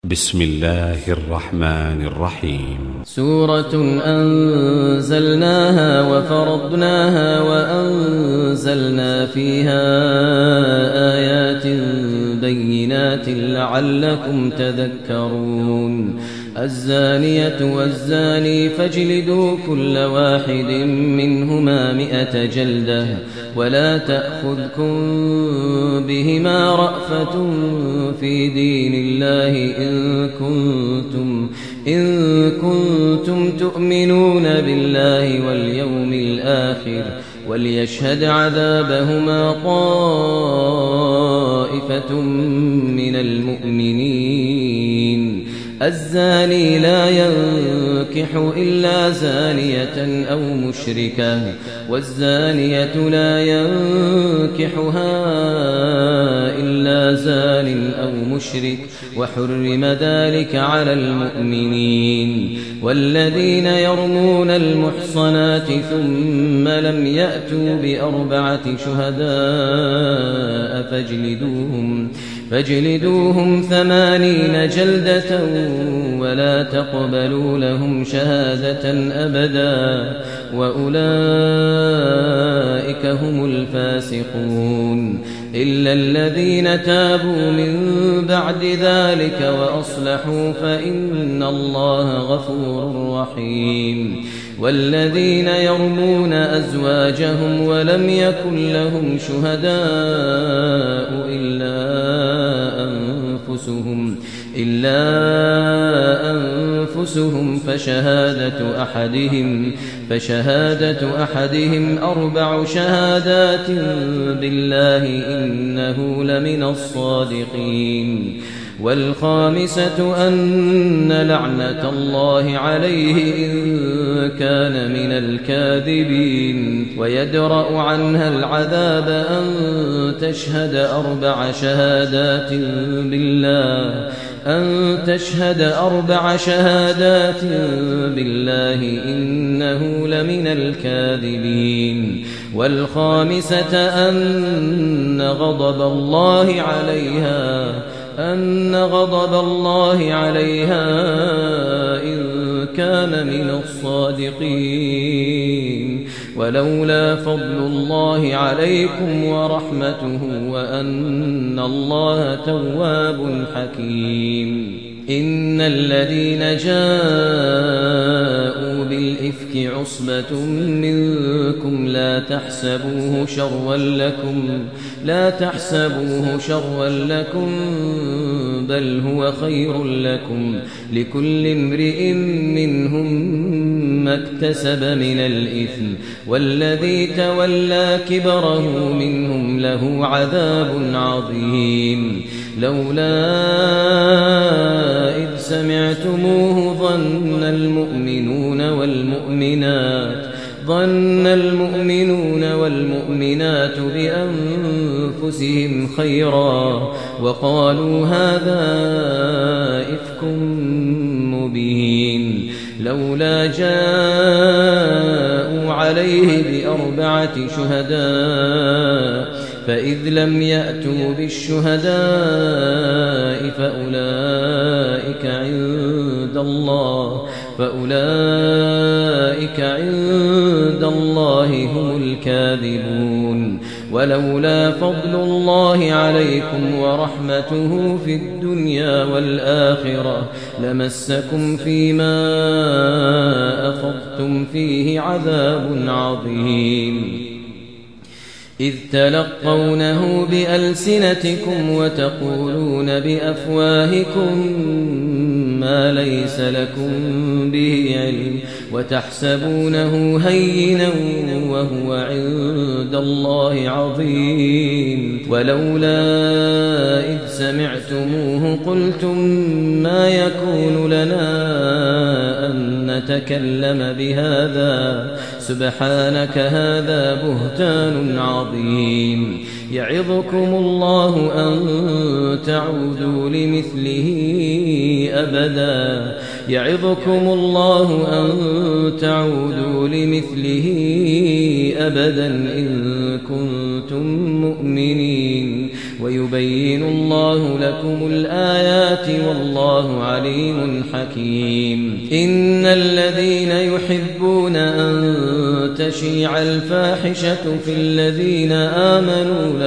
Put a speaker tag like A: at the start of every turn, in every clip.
A: بسم الله الرحمن الرحيم.
B: سورة أنزلناها وفرضناها وأنزلنا فيها آيات بينات لعلكم تذكرون. الزانية والزاني فاجلدوا كل واحد منهما 100 جلدة ولا تأخذكم بهما رأفة في دين الله إن كنتم تؤمنون بالله واليوم الآخر وليشهد عذابهما طائفة من المؤمنين. الزاني لا ينكح إلا زانية أو مشركة والزانية لا ينكحها إلا زان أو مشرك وحرم ذلك على المؤمنين. والذين يرمون المحصنات ثم لم يأتوا ب4 شهداء فاجلدوهم 80 جلدة ولا تقبلوا لهم شهادة أبدا وأولئك هم الفاسقون. إلا الذين تابوا من بعد ذلك وأصلحوا فإن الله غفور رحيم. والذين يرمون أزواجهم ولم يكن لهم شهداء إلا أنفسهم فشهادة أحدهم 4 شهادات بالله إنه لمن الصادقين. والخامسة أن لعنة الله عليه إن كان من الكاذبين. ويدرأ عنها العذاب أن تشهد 4 شهادات بالله إنه لمن الكاذبين. والخامسة أن غضب الله عليها إن كان من الصادقين. ولولا فضل الله عليكم ورحمته وأن الله تواب حكيم. إن الذين جاءوا بالإفك عصبة منكم لا تحسبوه شرا لكم بل هو خير لكم لكل امرئ منهم ما اكتسب من الإثم والذي تولى كبره منهم له عذاب عظيم. لولا إذ سمعتموه ظن المؤمنون والمؤمنات بأنفسهم خيرا وقالوا هذا إفك مبين. لولا جاءوا عليه ب4 شهداء فإذ لم يأتوا بالشهداء فأولئك عند الله هم الكاذبون. ولولا فضل الله عليكم ورحمته في الدنيا والآخرة لمسكم فيما أخذتم فيه عذاب عظيم. إذ تلقونه بألسنتكم وتقولون بأفواهكم ما ليس لكم به علم وتحسبونه هينا وهو عند الله عظيم. ولولا إذ سمعتموه قلتم ما يكون لنا أن نتكلم بهذا سبحانك هذا بهتان عظيم. يعظكم الله أن تعودوا لمثله أبدا إن كنتم مؤمنين. ويبين الله لكم الآيات والله عليم حكيم. إن الذين يحبون أن تشيع الفاحشة في الذين آمنوا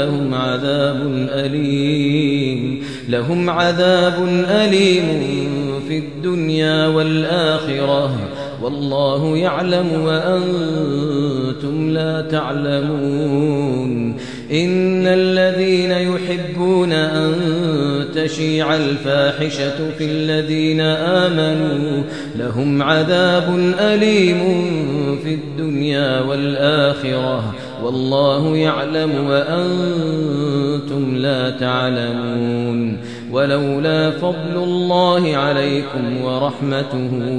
B: لهم عذاب أليم في الدنيا والآخرة والله يعلم وأنتم لا تعلمون. إن الذين يحبون أن تشيع الفاحشة في الذين آمنوا لهم عذاب أليم في الدنيا والآخرة والله يعلم وأنتم لا تعلمون. ولولا فضل الله عليكم ورحمته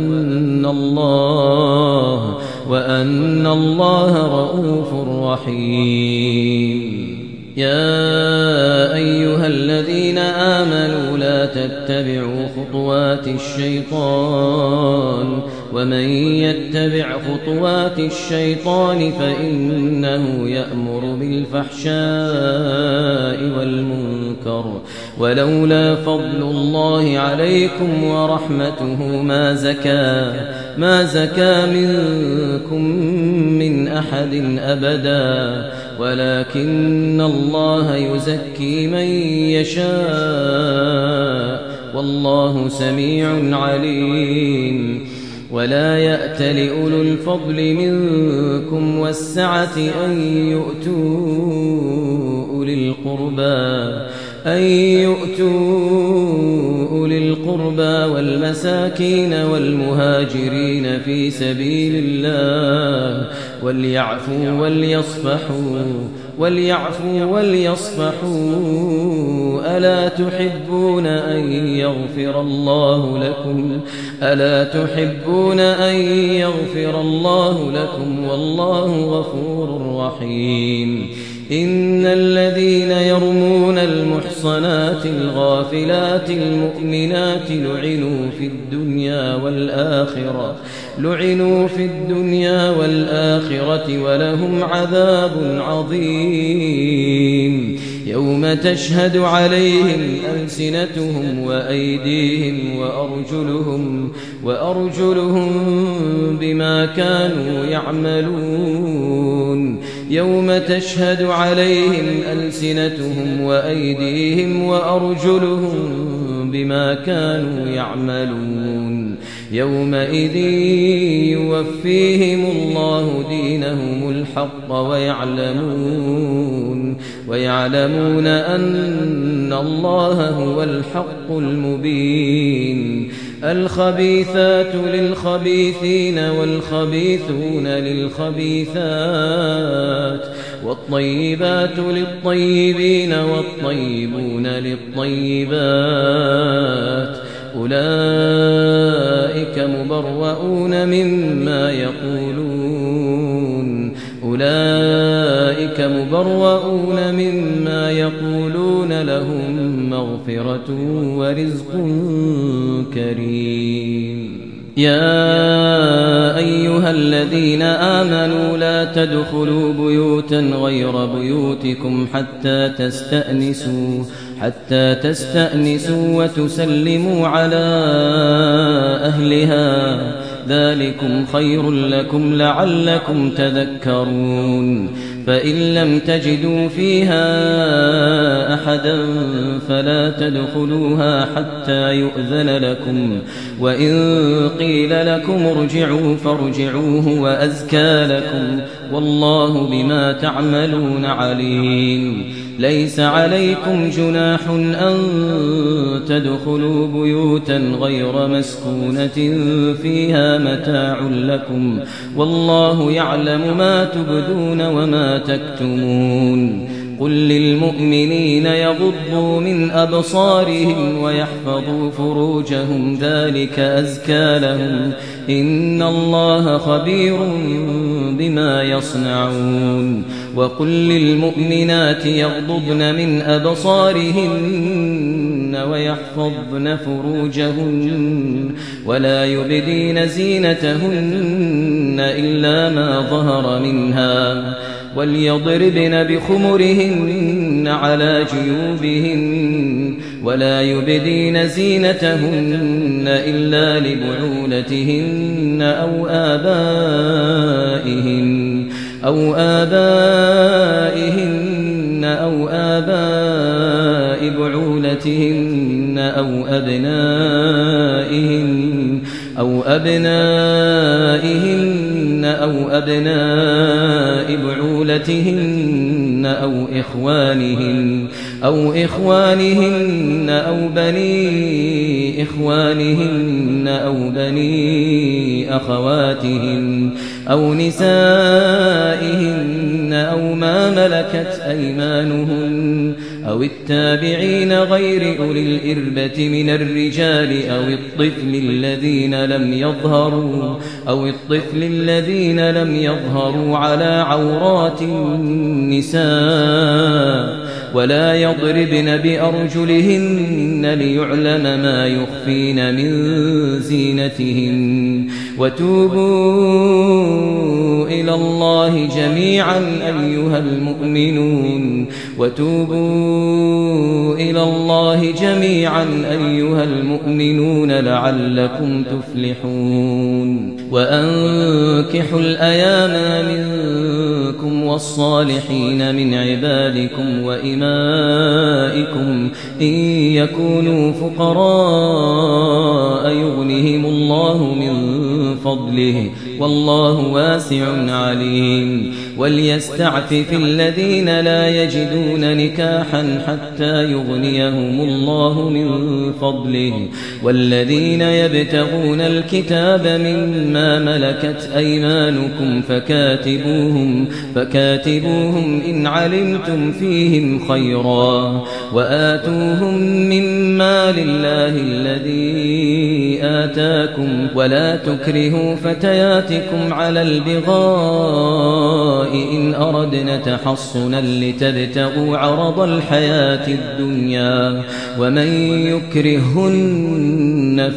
B: وأن الله رؤوف رحيم. يا أيها الذين آمنوا لا تتبعوا خطوات الشيطان ومن يتبع خطوات الشيطان فإنه يأمر بالفحشاء والمنكر ولولا فضل الله عليكم ورحمته ما زكى منكم من أحد أبدا ولكن الله يزكي من يشاء والله سميع عليم. ولا يأت لأولو الفضل منكم والسعة أن يؤتوا أولي القربى والمساكين والمهاجرين في سبيل الله وليعفوا وليصفحوا ألا تحبون أن يغفر الله لكم والله غفور رحيم. إن الذين يرمون المحصنات الغافلات المؤمنات لعنوا في الدنيا والآخرة ولهم عذاب عظيم. يوم تشهد عليهم ألسنتهم وأيديهم وأرجلهم بما كانوا يعملون. يوم تشهد عليهم ألسنتهم وأيديهم وأرجلهم بما كانوا يعملون. يومئذ يوفيهم الله دينهم الحق ويعلمون أن الله هو الحق المبين. الخبيثات للخبيثين والخبيثون للخبيثات والطيبات للطيبين والطيبون للطيبات أولئك مبرؤون مما يقولون لهم مغفرة ورزق كريم. يا أيها الذين آمنوا لا تدخلوا بيوتا غير بيوتكم حتى تستأنسوا وتسلموا على أهلها ذلكم خير لكم لعلكم تذكرون. فإن لم تجدوا فيها أحدا فلا تدخلوها حتى يؤذن لكم وإن قيل لكم ارجعوا فارجعوا هو أزكى لكم والله بما تعملون عليم. ليس عليكم جناح أن تدخلوا بيوتا غير مسكونة فيها متاع لكم والله يعلم ما تبدون وما تكتمون. قل للمؤمنين يغضوا من أبصارهم ويحفظوا فروجهم ذلك أزكى لهم إن الله خبير بما يصنعون. وقل للمؤمنات يغضضن من أبصارهن ويحفظن فروجهن ولا يبدين زينتهن إلا ما ظهر منها وليضربن بخمرهن يضعن على جيوبهن ولا يبدين زينتهن إلا لبعولتهن أو آبائهن أو آباء بعولتهن أو أبنائهن أو أبناء بعولتهن أو إخوانهن أو بني إخوانهن أو بني أخواتهن أو نسائهن أو ما ملكت أيمانهن أو التابعين غير أولي الإربة من الرجال أو الطفل الذين لم يظهروا على عورات النساء ولا يضربن بأرجلهن ليعلم ما يخفين من زينتهن وتوبوا إلى الله جميعا أيها المؤمنون لعلكم تفلحون وأنكحوا الأيام منكم والصالحين من عبادكم وإمائكم إن يكونوا فقراء يغنهم الله من فضله والله واسع عليم وليستعفف الذين لا يجدون نكاحا حتى يغنيهم الله من فضله والذين يبتغون الكتاب مما ملكت أيمانكم فكاتبوهم إن علمتم فيهم خيرا وآتوهم مما لله الذي آتاكم ولا تكرهوا فتياتكم على البغاء إن أردنا تحصنا لتبتغوا عرض الحياة الدنيا ومن يكرهن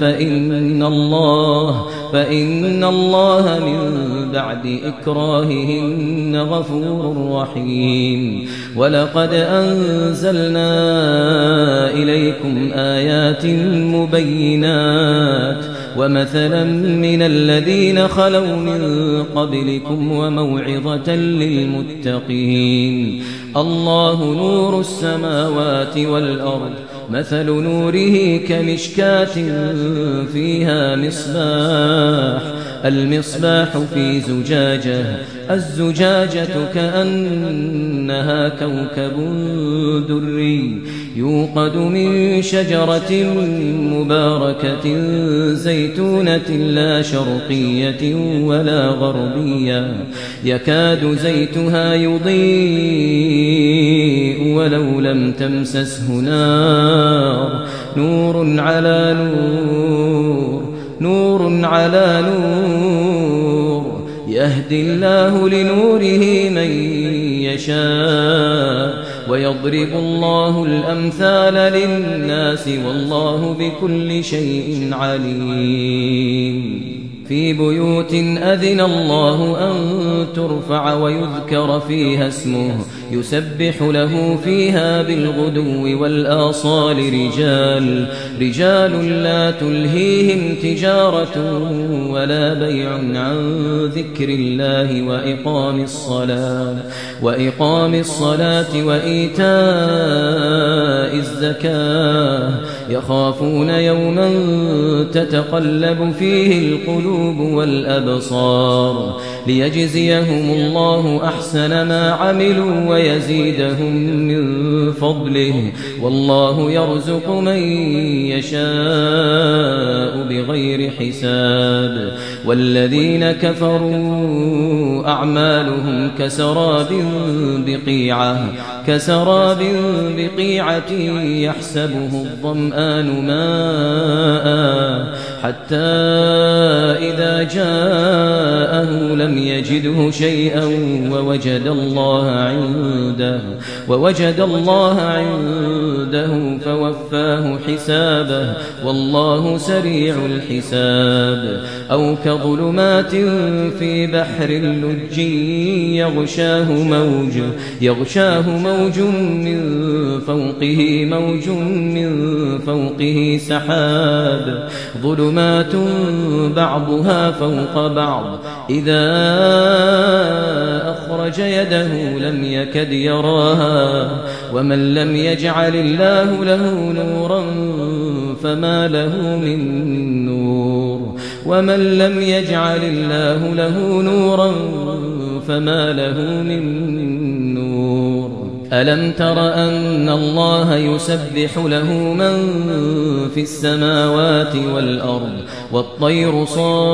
B: فإن الله من بعد إكراههن غفور رحيم ولقد أنزلنا إليكم آيات مبينات ومثلا من الذين خلوا من قبلكم وموعظة للمتقين الله نور السماوات والأرض مثل نوره كمشكاة فيها المصباح في زجاجة الزجاجة كأنها كوكب دري يوقد من شجرة مباركة زيتونة لا شرقية ولا غربية يكاد زيتها يضيء ولو لم تمسسه نار نور على نور يهدي الله لنوره من يشاء ويضرب الله الأمثال للناس والله بكل شيء عليم في بيوت أذن الله أن ترفع ويذكر فيها اسمه يسبح له فيها بالغدو والآصال رجال لا تلهيهم تجارة ولا بيع عن ذكر الله وإقام الصلاة وإيتاء الزكاة يخافون يوما تتقلب فيه القلوب والأبصار ليجزيهم الله أحسن ما عملوا ويزيدهم من فضله والله يرزق من يشاء بغير حساب والذين كفروا أعمالهم كسراب بقيعة يحسبه الظمآن ماء حتى إذا جاءه لم يجده شيئا ووجد الله عنده عنده فوفاه حسابه والله سريع الحساب أو كظلمات في بحر اللج يغشاه موج من فوقه سحاب ظلمات بعضها فوق بعض إذا أخرج يده لم يكد يراها ومن لم يجعل الله له نورا فما له من نور ومن لم يجعل الله له نورا فما له من نور ألم تر أن الله يسبح له من في السماوات والأرض والطير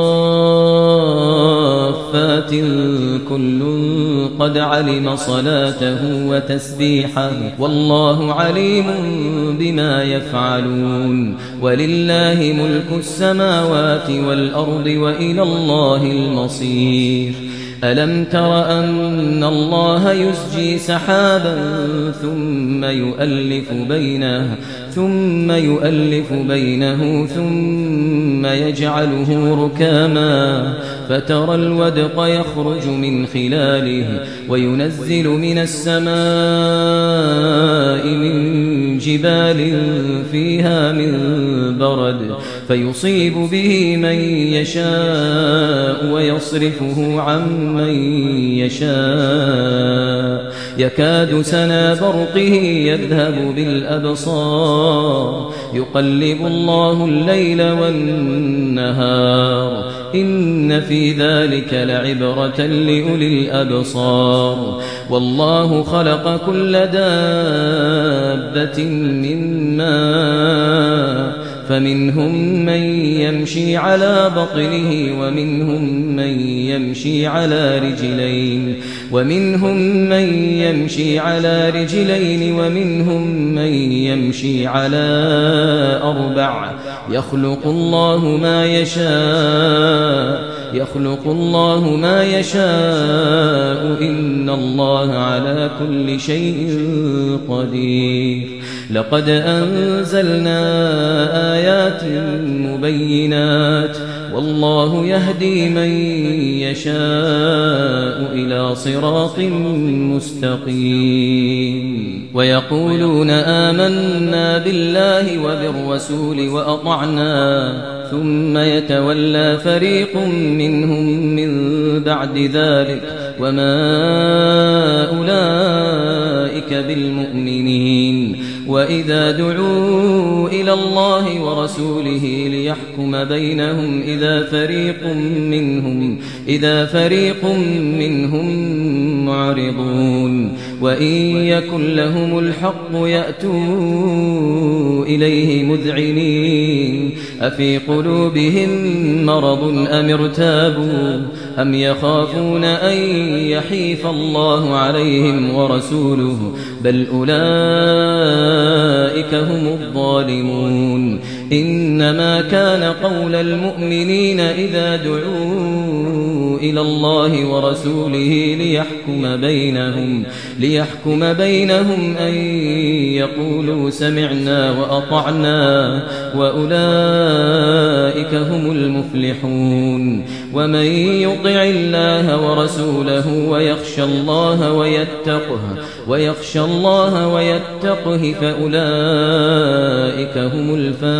B: صافات كل قد علم صلاته وتسبيحه والله عليم بما يفعلون ولله ملك السماوات والأرض وإلى الله المصير ألم تر أن الله يسجي سحابا ثم يؤلف بينه ثم يجعله ركاما فترى الودق يخرج من خلاله وينزل من السماء من جبال فيها من برد فيصيب به من يشاء ويصرفه عن من يشاء يكاد سنا برقه يذهب بالأبصار يقلب الله الليل والنهار إن في ذلك لعبرة لأولي الأبصار والله خلق كل دابة من ماء فمنهم من يمشي على بطنه ومنهم من يمشي على رجلين ومنهم من يمشي على أربع يخلق الله ما يشاء إن الله على كل شيء قدير لقد أنزلنا آيات مبينات والله يهدي من يشاء إلى صراط مستقيم ويقولون آمنا بالله وبالرسول وأطعنا ثم يتولى فريق منهم من بعد ذلك وما أولئك بالمؤمنين وإذا دعوا إلى الله ورسوله ليحكم بينهم إذا فريق منهم معرضون وإن يكن لهم الحق يأتوا إليه مذعنين أفي قلوبهم مرض أم ارتابوا أم يخافون أن يحيف الله عليهم ورسوله بل أولئك هم الظالمون إنما كان قول المؤمنين إذا دعوا إلى الله ورسوله ليحكم بينهم أن يقولوا سمعنا وأطعنا وأولئك هم المفلحون ومن يطع الله ورسوله ويخشى الله ويتقه فأولئك هم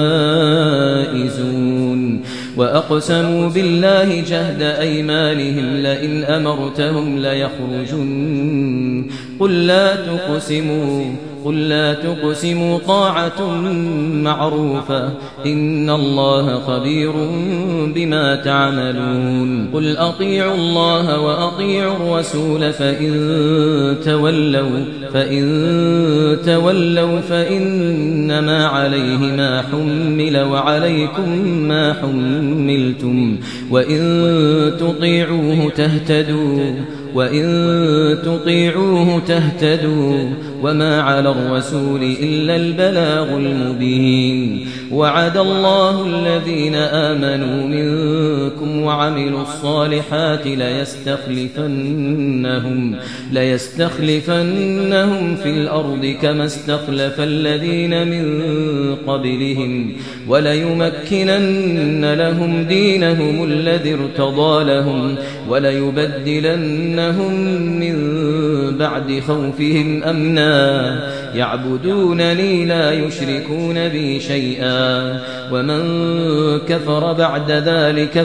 B: الفائزون وأقسموا بالله جهد أيمانهم لئن أمرتهم ليخرجن قل لا تقسموا طاعة معروفة إن الله خبير بما تعملون قل أطيعوا الله وأطيعوا الرسول فإن تولوا فإنما عليه ما حمل وعليكم ما حملتم وإن تطيعوه تهتدوا وما على الرسول إلا البلاغ المبين وعد الله الذين آمنوا منكم وعملوا الصالحات ليستخلفنهم في الأرض كما استخلف الذين من قبلهم وليمكنن لهم دينهم الذي ارتضى لهم وليبدلنهم من بعد خوفهم أمنا يعبدونني لا يشركون بي شيئا ومن كفر بعد ذلك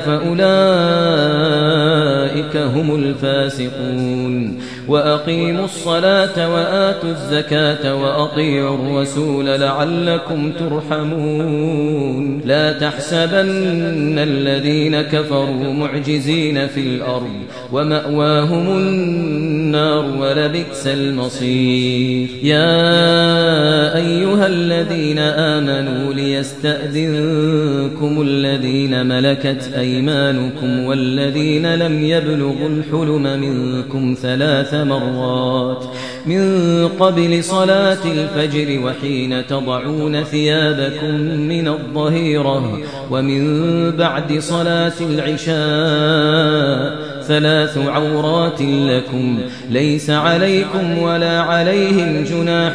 B: فأولئك هم الفاسقون وأقيموا الصلاة وآتوا الزكاة وأطيعوا الرسول لعلكم ترحمون لا تحسبن الذين كفروا معجزين في الأرض ومأواهم النار ولبئس المصير يا أيها الذين آمنوا ليستأذنكم الذين ملكت أيمانكم والذين لم يبلغوا الحلم منكم 3 مرات من قبل صلاة الفجر وحين تضعون ثيابكم من الظهيرة ومن بعد صلاة العشاء 3 عورات لكم ليس عليكم ولا عليهم جناح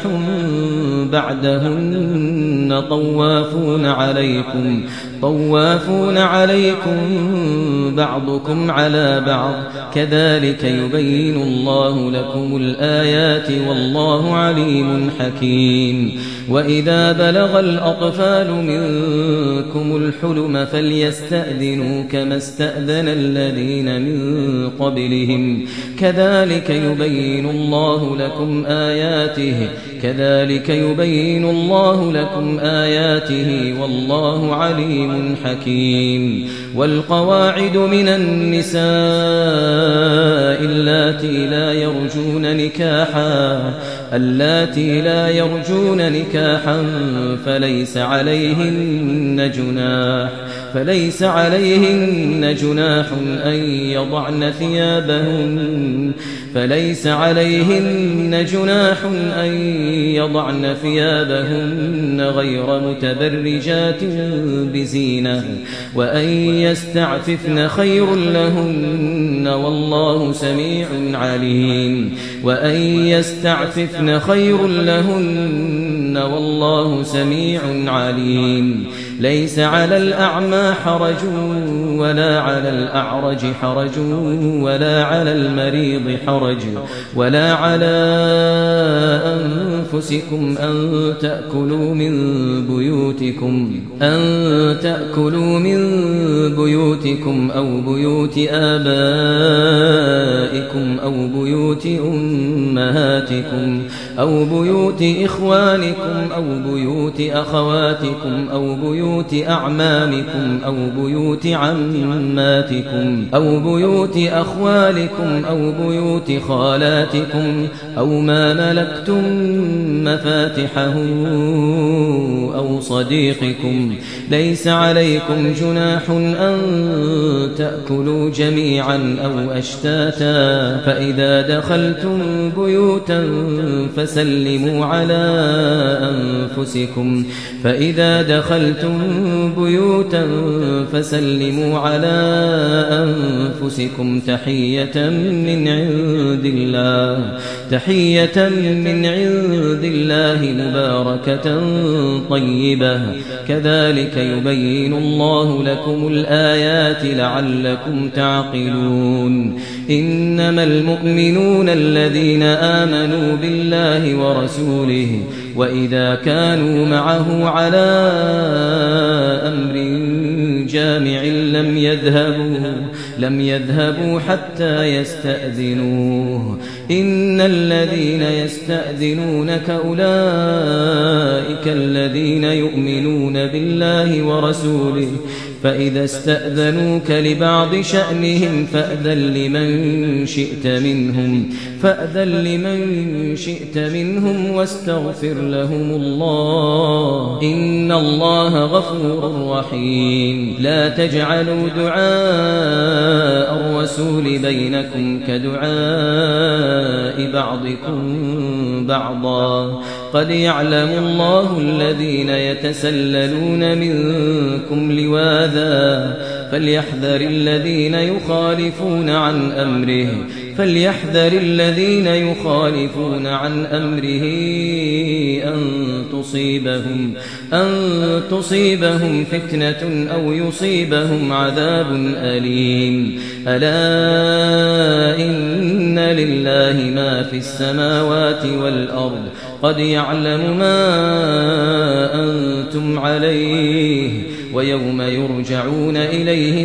B: بعدهن طوافون عليكم بعضكم على بعض كذلك يبين الله لكم الآيات والله عليم حكيم وإذا بلغ الأطفال منكم الحلم فليستأذنوا كما استأذن الذين من قبلهم كذلك يبين الله لكم آياته والله عليم حكيم والقواعد من النساء اللاتي لا يرجون نكاحا فليس عليهن جناح أن يضعن ثيابهن غير متبرجات بزينة وأن يستعففن خير لهن والله سميع عليم ليس على الأعمى حرج ولا على الأعرج حرج ولا على المريض حرج ولا على أنفسكم أن تأكلوا من بيوتكم أو بيوت آبائكم أو بيوت أمهاتكم أو بيوت إخوانكم أو بيوت أخواتكم أو بيوت أعمامكم أو بيوت عماتكم أو بيوت أخوالكم أو بيوت خالاتكم أو ما ملكتم مفاتحه أو صديقكم ليس عليكم جناح أن تأكلوا جميعا أو أشتاتا فإذا دخلتم بيوتا فسلموا على أنفسكم تحية من عند الله مباركة طيبة كذلك يبين الله لكم الآيات لعلكم تعقلون إنما المؤمنون الذين آمنوا بالله ورسوله وإذا كانوا معه على أمر جامع لم يذهبوا حتى يستأذنوه إن الذين يستأذنونك أولئك الذين يؤمنون بالله ورسوله فإذا استأذنوك لبعض شأنهم فأذن لمن شئت منهم واستغفر لهم الله إن الله غفور رحيم لا تجعلوا دعاء الرسول بينكم كدعاء بعضكم بعضا قد يعلم الله الذين يتسللون منكم لواذا فليحذر الذين يخالفون عن أمره أن تصيبهم فتنة أو يصيبهم عذاب أليم ألا إن لله ما في السماوات والأرض قد يعلم ما أنتم عليه ويوم يرجعون إليه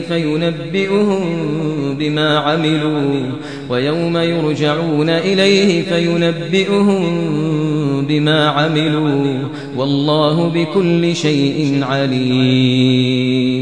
B: فينبئهم بما عملوا والله بكل شيء عليم.